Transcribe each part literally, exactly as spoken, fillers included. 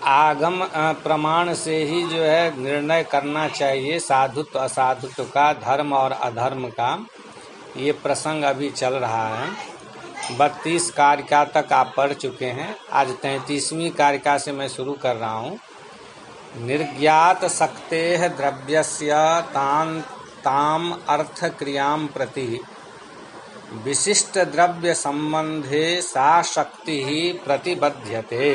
आगम प्रमाण से ही जो है निर्णय करना चाहिए साधुत्व असाधुत्व का, धर्म और अधर्म का। ये प्रसंग अभी चल रहा है। बत्तीस कारिका तक आप पढ़ चुके हैं। आज तैंतीसवीं कारिका से मैं शुरू कर रहा हूँ। निर्ज्ञात शक्तेः द्रव्यस्य तान ताम अर्थ क्रियां प्रति विशिष्ट द्रव्य संबंधे सा शक्ति ही प्रतिबध्यते।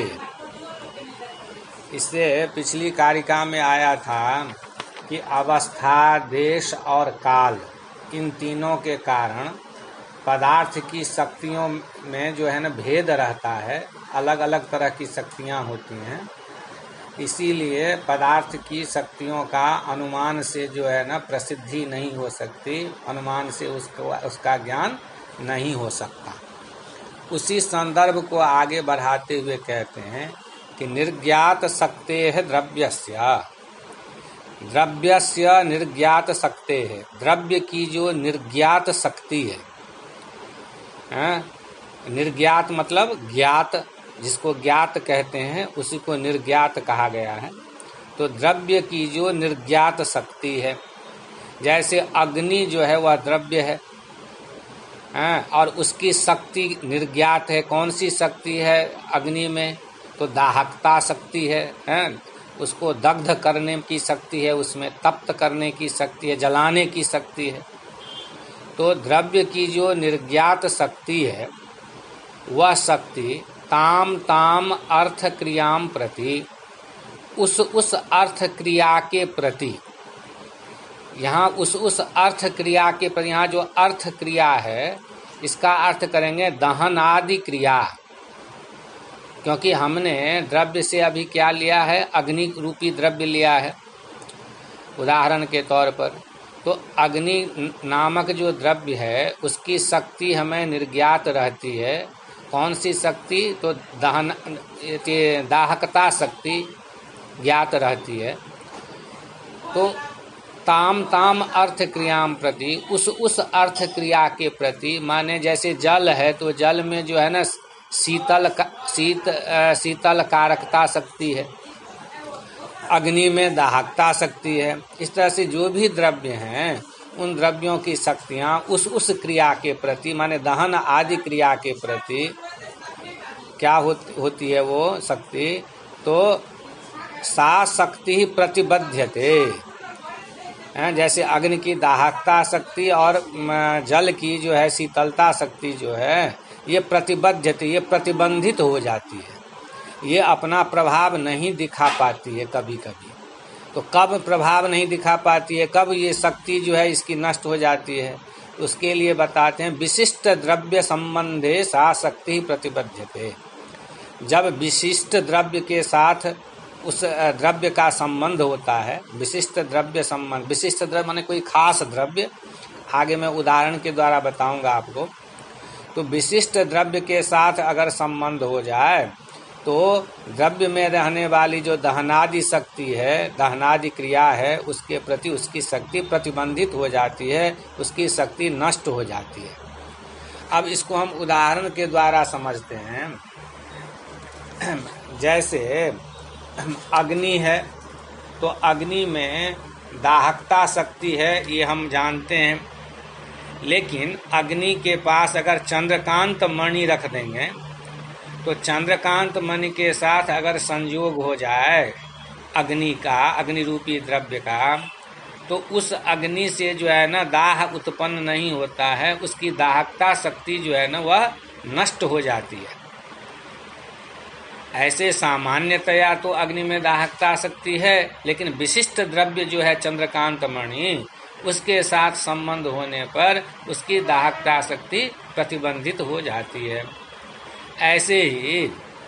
इससे पिछली कारिका में आया था कि अवस्था, देश और काल, इन तीनों के कारण पदार्थ की शक्तियों में जो है ना भेद रहता है। अलग अलग तरह की शक्तियाँ होती हैं। इसीलिए पदार्थ की शक्तियों का अनुमान से जो है ना प्रसिद्धि नहीं हो सकती, अनुमान से उसको उसका ज्ञान नहीं हो सकता। उसी संदर्भ को आगे बढ़ाते हुए कहते हैं कि निर्ज्ञात शक्तेः द्रव्यस्य, द्रव्यस्य निर्ज्ञात शक्तेः, द्रव्य की जो निर्ज्ञात शक्ति है, है? निर्ज्ञात मतलब ज्ञात, जिसको ज्ञात कहते हैं उसी को निर्ज्ञात कहा गया है। तो द्रव्य की जो निर्ज्ञात शक्ति है, जैसे अग्नि जो है वह द्रव्य है, है? और उसकी शक्ति निर्ज्ञात है। कौन सी शक्ति है अग्नि में? तो दाहकता शक्ति है, है? उसको दग्ध करने की शक्ति है, उसमें तप्त करने की शक्ति है, जलाने की शक्ति है। तो द्रव्य की जो निर्ज्ञात शक्ति है वह शक्ति ताम ताम अर्थ क्रियां प्रति, उस उस अर्थ क्रिया के प्रति, यहाँ उस उस अर्थ क्रिया के प्रति, यहाँ जो अर्थ क्रिया है इसका अर्थ करेंगे दहन आदि क्रिया। क्योंकि हमने द्रव्य से अभी क्या लिया है? अग्नि रूपी द्रव्य लिया है उदाहरण के तौर पर। तो अग्नि नामक जो द्रव्य है उसकी शक्ति हमें निर्ज्ञात रहती है। कौन सी शक्ति? तो दहन दाहकता शक्ति ज्ञात रहती है। तो ताम ताम अर्थ क्रियां प्रति, उस उस अर्थ क्रिया के प्रति, माने जैसे जल है तो जल में जो है ना शीतल शीत शीतल कारकता शक्ति है, अग्नि में दाहकता शक्ति है। इस तरह से जो भी द्रव्य हैं उन द्रव्यों की शक्तियाँ उस उस क्रिया के प्रति, माने दहन आदि क्रिया के प्रति क्या होती होती है वो शक्ति? तो सा शक्ति ही प्रतिबध्यते। जैसे अग्नि की दाहकता शक्ति और जल की जो है शीतलता शक्ति जो है ये प्रतिबद्धते, ये प्रतिबंधित हो जाती है। ये अपना प्रभाव नहीं दिखा पाती है कभी कभी। तो कब प्रभाव नहीं दिखा पाती है, कब ये शक्ति जो है इसकी नष्ट हो जाती है? उसके लिए बताते हैं विशिष्ट द्रव्य संबंधे सा शक्ति प्रतिबद्धते। जब विशिष्ट द्रव्य के साथ उस द्रव्य का संबंध होता है, विशिष्ट द्रव्य संबंध, विशिष्ट द्रव्य माने कोई खास द्रव्य, आगे मैं उदाहरण के द्वारा बताऊंगा आपको। तो विशिष्ट द्रव्य के साथ अगर संबंध हो जाए तो द्रव्य में रहने वाली जो दहनादि शक्ति है, दहनादि क्रिया है, उसके प्रति उसकी शक्ति प्रतिबंधित हो जाती है, उसकी शक्ति नष्ट हो जाती है। अब इसको हम उदाहरण के द्वारा समझते हैं। जैसे अग्नि है तो अग्नि में दाहकता शक्ति है, ये हम जानते हैं। लेकिन अग्नि के पास अगर चंद्रकांत मणि रख देंगे तो चंद्रकांत मणि के साथ अगर संयोग हो जाए अग्नि का, अग्नि रूपी द्रव्य का, तो उस अग्नि से जो है ना दाह उत्पन्न नहीं होता है, उसकी दाहकता शक्ति जो है ना वह नष्ट हो जाती है। ऐसे सामान्यतया तो अग्नि में दाहकता शक्ति है, लेकिन विशिष्ट द्रव्य जो है चंद्रकांत मणि, उसके साथ संबंध होने पर उसकी दाहकता शक्ति प्रतिबंधित हो जाती है। ऐसे ही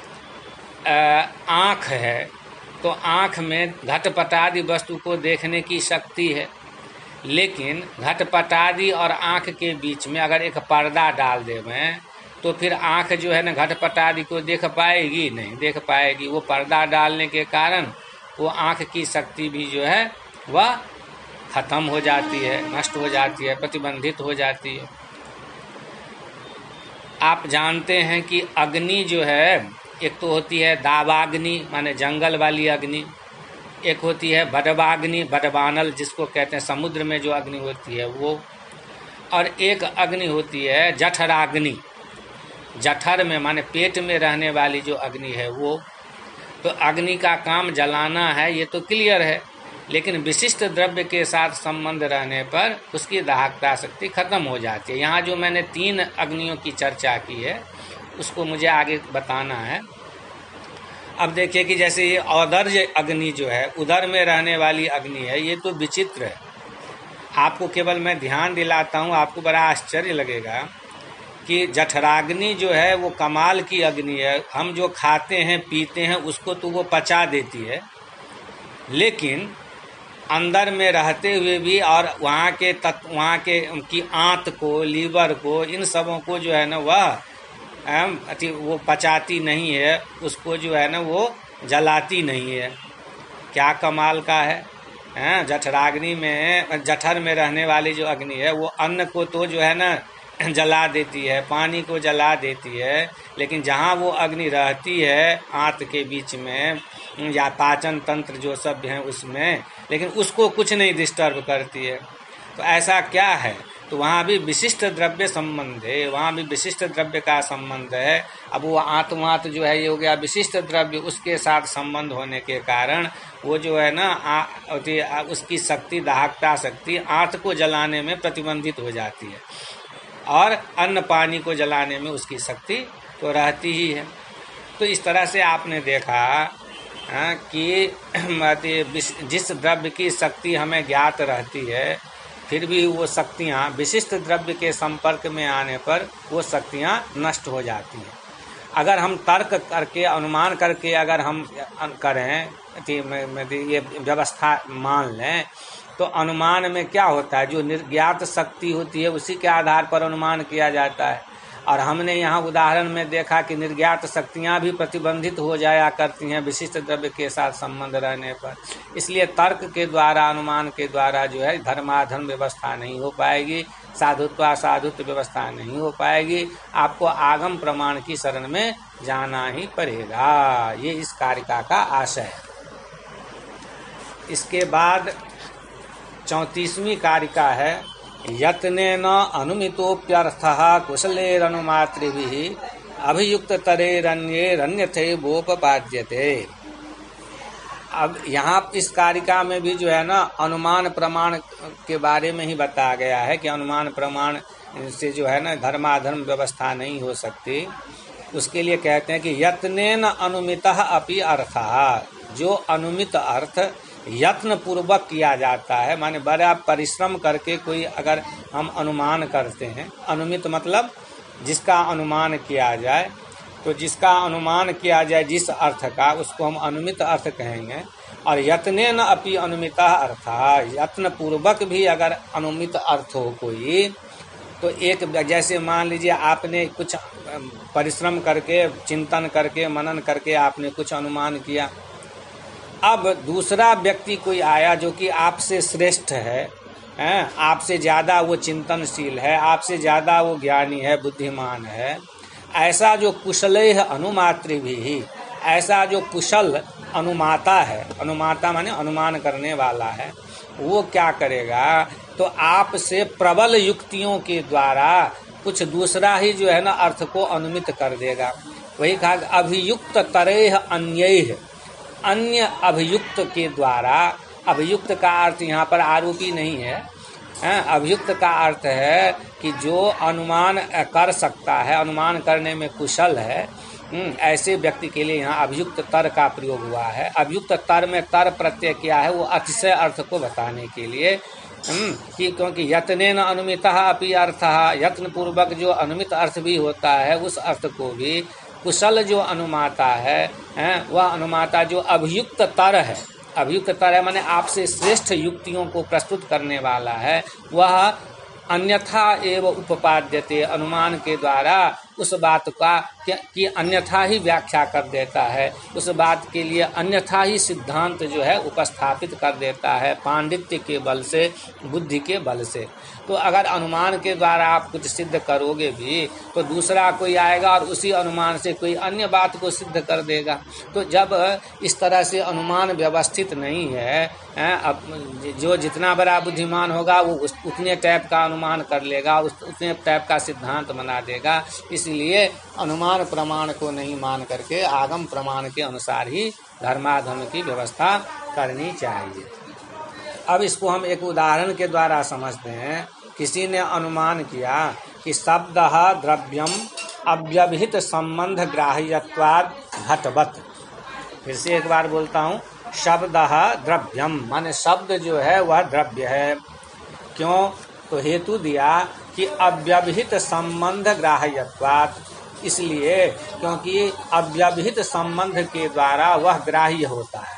आँख है तो आँख में घटपटादि वस्तु को देखने की शक्ति है, लेकिन घटपटादि और आँख के बीच में अगर एक पर्दा डाल देवें तो फिर आँख जो है ना घटपटादि को देख पाएगी? नहीं देख पाएगी। वो पर्दा डालने के कारण वो आँख की शक्ति भी जो है वह खत्म हो जाती है, नष्ट हो जाती है, प्रतिबंधित हो जाती है। आप जानते हैं कि अग्नि जो है एक तो होती है दावाग्नि माने जंगल वाली अग्नि, एक होती है बडवाग्नि, बडवानल जिसको कहते हैं समुद्र में जो अग्नि होती है वो, और एक अग्नि होती है जठराग्नि, जठर में माने पेट में रहने वाली जो अग्नि है वो। तो अग्नि का काम जलाना है ये तो क्लियर है, लेकिन विशिष्ट द्रव्य के साथ संबंध रहने पर उसकी दाहकता शक्ति खत्म हो जाती है। यहाँ जो मैंने तीन अग्नियों की चर्चा की है उसको मुझे आगे बताना है। अब देखिए कि जैसे ये औदर्ज अग्नि जो है, उदर में रहने वाली अग्नि है, ये तो विचित्र है। आपको केवल मैं ध्यान दिलाता हूँ, आपको बड़ा आश्चर्य लगेगा कि जठराग्नि जो है वो कमाल की अग्नि है। हम जो खाते हैं पीते हैं उसको तो वो पचा देती है, लेकिन अंदर में रहते हुए भी और वहाँ के तत्व, वहाँ के उनकी आंत को, लीवर को, इन सबों को जो है ना वह अति वो पचाती नहीं है, उसको जो है ना वो जलाती नहीं है। क्या कमाल का है, हैं? जठराग्नि में, जठर में रहने वाली जो अग्नि है वो अन्न को तो जो है ना जला देती है, पानी को जला देती है, लेकिन जहाँ वो अग्नि रहती है आंत के बीच में या पाचन तंत्र जो सब है उसमें, लेकिन उसको कुछ नहीं डिस्टर्ब करती है। तो ऐसा क्या है? तो वहाँ भी विशिष्ट द्रव्य संबंध है, वहाँ भी विशिष्ट द्रव्य का संबंध है। अब वो आत्मात जो है ये हो गया विशिष्ट द्रव्य, उसके साथ संबंध होने के कारण वो जो है ना आ, उसकी शक्ति, दाहकता शक्ति आंत को जलाने में प्रतिबंधित हो जाती है, और अन्न पानी को जलाने में उसकी शक्ति तो रहती ही है। तो इस तरह से आपने देखा आ, कि जिस द्रव्य की शक्ति हमें ज्ञात रहती है, फिर भी वो शक्तियाँ विशिष्ट द्रव्य के संपर्क में आने पर वो शक्तियाँ नष्ट हो जाती हैं। अगर हम तर्क करके, अनुमान करके अगर हम करें, ये व्यवस्था मान लें, तो अनुमान में क्या होता है, जो निर्ज्ञात शक्ति होती है उसी के आधार पर अनुमान किया जाता है। और हमने यहाँ उदाहरण में देखा कि निर्ज्ञात शक्तियाँ भी प्रतिबंधित हो जाया करती हैं विशिष्ट द्रव्य के साथ संबंध रहने पर। इसलिए तर्क के द्वारा, अनुमान के द्वारा जो है धर्माधर्म व्यवस्था नहीं हो पाएगी, साधुत्व असाधुत्व व्यवस्था नहीं हो पाएगी। आपको आगम प्रमाण की शरण में जाना ही पड़ेगा। ये इस कारिका का आशय है। इसके बाद चौंतीसवीं कारिका है, यत्नेन अनुमितोप्यर्थः कुशलेरनुमातृभिः अभियुक्ततरेरन्येरन्यथे वोपपाद्यते। अब यहाँ इस कारिका में भी जो है ना अनुमान प्रमाण के बारे में ही बताया गया है कि अनुमान प्रमाण से जो है ना धर्माधर्म व्यवस्था नहीं हो सकती। उसके लिए कहते हैं कि यत्नेन अनुमितः अपि अर्थः, जो अनुमित अर्थ यत्न पूर्वक किया जाता है, माने बड़ा परिश्रम करके कोई अगर हम अनुमान करते हैं, अनुमित मतलब जिसका अनुमान किया जाए, तो जिसका अनुमान किया जाए जिस अर्थ का, उसको हम अनुमित अर्थ कहेंगे। और यत्नेन अपि अनुमितः अर्थः, यत्न पूर्वक भी अगर अनुमित अर्थ हो कोई, तो एक जैसे मान लीजिए आपने कुछ परिश्रम करके, चिंतन करके, मनन करके आपने कुछ अनुमान किया। अब दूसरा व्यक्ति कोई आया जो कि आपसे श्रेष्ठ है, हैं, आपसे ज़्यादा वो चिंतनशील है, आपसे ज़्यादा वो ज्ञानी है, बुद्धिमान है, ऐसा जो कुशलेह अनुमात्री भी, ऐसा जो कुशल अनुमाता है, अनुमाता माने अनुमान करने वाला है, वो क्या करेगा, तो आपसे प्रबल युक्तियों के द्वारा कुछ दूसरा ही जो है ना अर्थ को अनुमित कर देगा। वही कहा अभियुक्त तरेह अन्यैः, अन्य अभियुक्त के द्वारा। अभियुक्त का अर्थ यहाँ पर आरोपी नहीं है, हैं? अभियुक्त का अर्थ है कि जो अनुमान कर सकता है, अनुमान करने में कुशल है, ऐसे व्यक्ति के लिए यहाँ अभियुक्त तर का प्रयोग हुआ है। अभियुक्त तर में तर प्रत्यय क्या है, वो अतिशय अर्थ को बताने के लिए, कि क्योंकि यत्नेन अनुमितः अपि अर्थः, यत्न पूर्वक जो अनुमित अर्थ भी होता है उस अर्थ को भी कुशल जो अनुमाता है, हैं, वह अनुमाता जो अभियुक्त तर है, अभियुक्त तर है माने आपसे श्रेष्ठ युक्तियों को प्रस्तुत करने वाला है, वह अन्यथा एव उपपाद्यते, अनुमान के द्वारा उस बात का की अन्यथा ही व्याख्या कर देता है, उस बात के लिए अन्यथा ही सिद्धांत जो है उपस्थापित कर देता है पांडित्य के बल से, बुद्धि के बल से। तो अगर अनुमान के द्वारा आप कुछ सिद्ध करोगे भी तो दूसरा कोई आएगा और उसी अनुमान से कोई अन्य बात को सिद्ध कर देगा। तो जब इस तरह से अनुमान व्यवस्थित नहीं है, अब जो जितना बड़ा बुद्धिमान होगा वो उतने टाइप का अनुमान कर लेगा, उतने टाइप का सिद्धांत बना देगा। इसलिए अनुमान प्रमाण को नहीं मान करके आगम प्रमाण के अनुसार ही धर्माधर्म की व्यवस्था करनी चाहिए। अब इसको हम एक उदाहरण के द्वारा समझते हैं। किसी ने अनुमान किया कि शब्द द्रव्यम अव्यवहित संबंध ग्राह्यत्वाद घटवत्। फिर से एक बार बोलता हूँ, शब्द द्रव्यम माने शब्द जो है वह द्रव्य है। क्यों? तो हेतु दिया कि अव्यवहित संबंध ग्राह्यत्वात्, इसलिए क्योंकि अव्यवहित संबंध के द्वारा वह ग्राह्य होता है।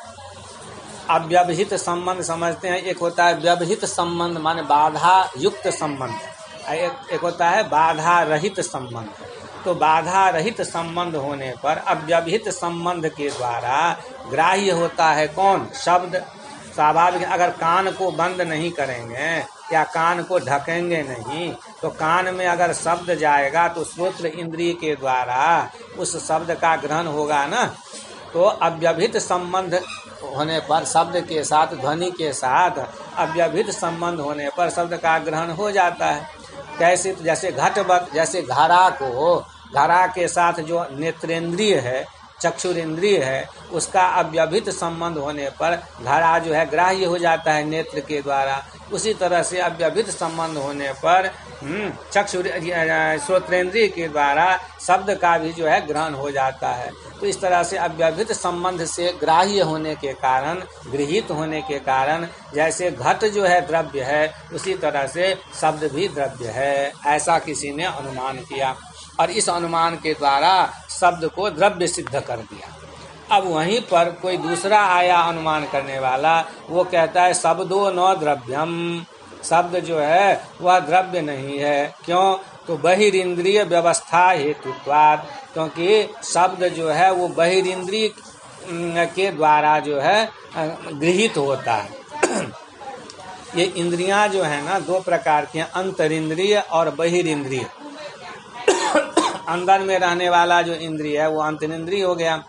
अव्यवहित संबंध समझते हैं, एक होता है व्यवहित संबंध माने बाधा युक्त संबंध, एक, एक होता है बाधा रहित संबंध। तो बाधा रहित संबंध होने पर अव्यवहित संबंध के द्वारा ग्राह्य होता है कौन? शब्द। स्वाभाविक, अगर कान को बंद नहीं करेंगे या कान को ढकेंगे नहीं तो कान में अगर शब्द जाएगा तो श्रोत्र इंद्रिय के द्वारा उस शब्द का ग्रहण होगा ना। तो अव्यवहित संबंध होने पर शब्द के साथ, ध्वनि के साथ अव्यवहित संबंध होने पर शब्द का ग्रहण हो जाता है। कैसे? तो जैसे घटवत्, जैसे घड़ा को, घड़ा के साथ जो नेत्रेंद्रिय है, चक्षुरेंद्रिय है, उसका अव्यवहित संबंध होने पर घड़ा जो है ग्राह्य हो जाता है नेत्र के द्वारा। उसी तरह से अव्यवहित संबंध होने पर चक्षु श्रोत्रेंद्रिय के द्वारा शब्द का भी जो है ग्रहण हो जाता है। तो इस तरह से अव्यवहित संबंध से ग्राह्य होने के कारण, गृहीत होने के कारण, जैसे घट जो है द्रव्य है उसी तरह से शब्द भी द्रव्य है, ऐसा किसी ने अनुमान किया और इस अनुमान के द्वारा शब्द को द्रव्य सिद्ध कर दिया। अब वहीं पर कोई दूसरा आया अनुमान करने वाला, वो कहता है शब्दो न द्रव्यम, शब्द जो है वह द्रव्य नहीं है। क्यों? तो बहिरिंद्रिय व्यवस्था हेतुत्वात्, क्योंकि शब्द जो है वो बहिरिंद्रिय के द्वारा जो है गृहीत होता है। ये इंद्रियां जो है ना दो प्रकार की हैं, अंतरिंद्रिय और बहिरिंद्रिय। अंदर में रहने वाला जो इंद्रिय है वो अंतरिंद्रिय हो गया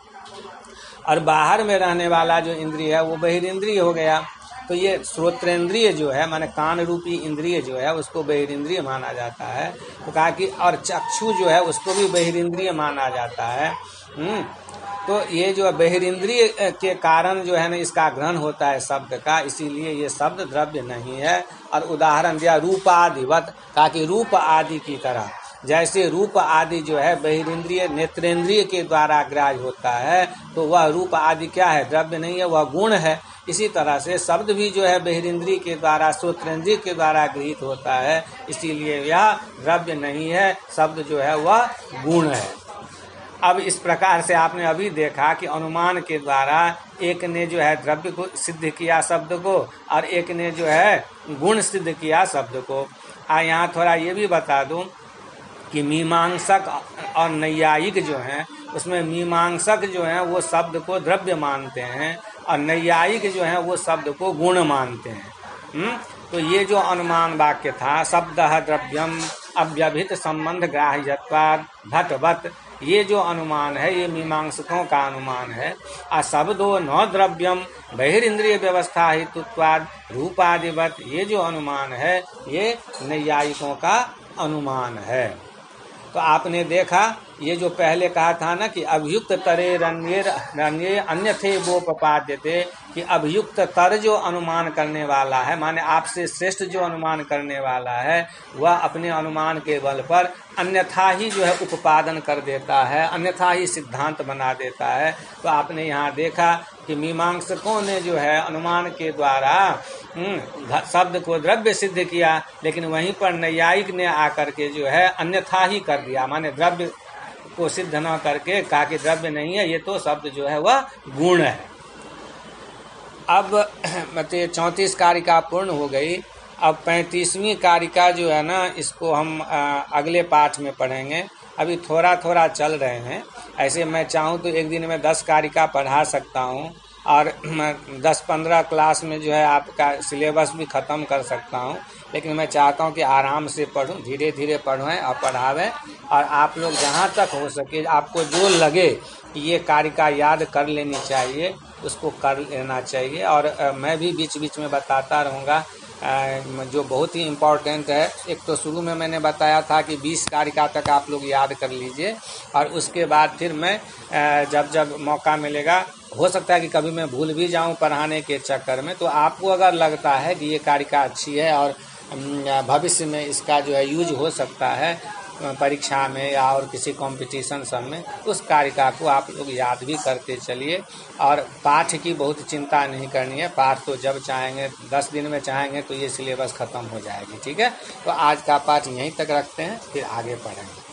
और बाहर में रहने वाला जो इंद्रिय है वो बहिरिंद्रिय हो गया। तो ये श्रोत्रेंद्रिय जो है माने कान रूपी इंद्रिय जो है उसको बहिरिंद्रिय माना जाता है। तो कहा कि और चक्षु जो है उसको भी बहिरिंद्रिय माना जाता है। हम्म तो ये जो बहिरिंद्रिय के कारण जो है ना इसका ग्रहण होता है शब्द का, इसीलिए ये शब्द द्रव्य नहीं है। और उदाहरण दिया रूपादिवत, कहा कि रूप आदि की तरह, जैसे रूप आदि जो है बहिरिंद्रिय नेत्रेंद्रिय के द्वारा ग्राह्य होता है तो वह रूप आदि क्या है? द्रव्य नहीं है, वह गुण है। इसी तरह से शब्द भी जो है बहिरिंद्रिय के द्वारा, श्रोत्रेंद्रिय के द्वारा गृहीत होता है, इसीलिए यह द्रव्य नहीं है, शब्द जो है वह गुण है। अब इस प्रकार से आपने अभी देखा कि अनुमान के द्वारा एक ने जो है द्रव्य को सिद्ध किया शब्द को और एक ने जो है गुण सिद्ध किया शब्द को। आ यहाँ थोड़ा ये भी बता दूं कि मीमांसक और नैयायिक जो हैं उसमें मीमांसक जो हैं वो शब्द को द्रव्य मानते हैं और नैयायिक जो हैं वो शब्द को गुण मानते हैं। हुँ? तो ये जो अनुमान वाक्य था शब्द द्रव्यम अव्यवहित संबंध ग्राह्यत्वात् घटवत्, ये जो अनुमान है ये मीमांसकों का अनुमान है। आ शब्दो न द्रव्यम बहिरिंद्रिय व्यवस्था हेतुत्वाद रूपादिवत, ये जो अनुमान है ये नैयायिकों का अनुमान है। तो आपने देखा ये जो पहले कहा था ना कि अभियुक्त तरे रण्ये रण्ये अन्यथे वो पपाद्यते, कि अभियुक्त तर जो अनुमान करने वाला है माने आपसे श्रेष्ठ जो अनुमान करने वाला है वह अपने अनुमान के बल पर अन्यथा ही जो है उपादन कर देता है, अन्यथा ही सिद्धांत बना देता है। तो आपने यहाँ देखा कि मीमांसकों ने जो है अनुमान के द्वारा शब्द को द्रव्य सिद्ध किया, लेकिन वहीं पर नैयायिक ने आकर के जो है अन्यथा ही कर दिया, माने द्रव्य को सिद्ध न करके कहा कि द्रव्य नहीं है, ये तो शब्द जो है वह गुण है। अब मतलब चौंतीस कारिका पूर्ण हो गई। अब पैंतीसवीं कारिका जो है ना इसको हम अगले पाठ में पढ़ेंगे। अभी थोड़ा थोड़ा चल रहे हैं। ऐसे मैं चाहूँ तो एक दिन में दस कारिका पढ़ा सकता हूँ और दस पंद्रह क्लास में जो है आपका सिलेबस भी ख़त्म कर सकता हूँ। लेकिन मैं चाहता हूँ कि आराम से पढूं, धीरे धीरे पढ़ें और पढ़ावें। और आप लोग जहाँ तक हो सके, आपको जो लगे कि ये कारिका याद कर लेनी चाहिए, उसको कर लेना चाहिए। और आ, मैं भी बीच बीच में बताता रहूँगा जो बहुत ही इम्पोर्टेंट है। एक तो शुरू में मैंने बताया था कि बीस कारिका तक आप लोग याद कर लीजिए, और उसके बाद फिर मैं जब जब मौका मिलेगा, हो सकता है कि कभी मैं भूल भी जाऊं पढ़ाने के चक्कर में, तो आपको अगर लगता है कि ये कारिका अच्छी है और भविष्य में इसका जो है यूज हो सकता है परीक्षा में या और किसी कंपटीशन सब में, उस कारिका को आप लोग याद भी करते चलिए। और पाठ की बहुत चिंता नहीं करनी है, पाठ तो जब चाहेंगे, दस दिन में चाहेंगे तो ये सिलेबस ख़त्म हो जाएगी। ठीक है, तो आज का पाठ यहीं तक रखते हैं, फिर आगे पढ़ेंगे।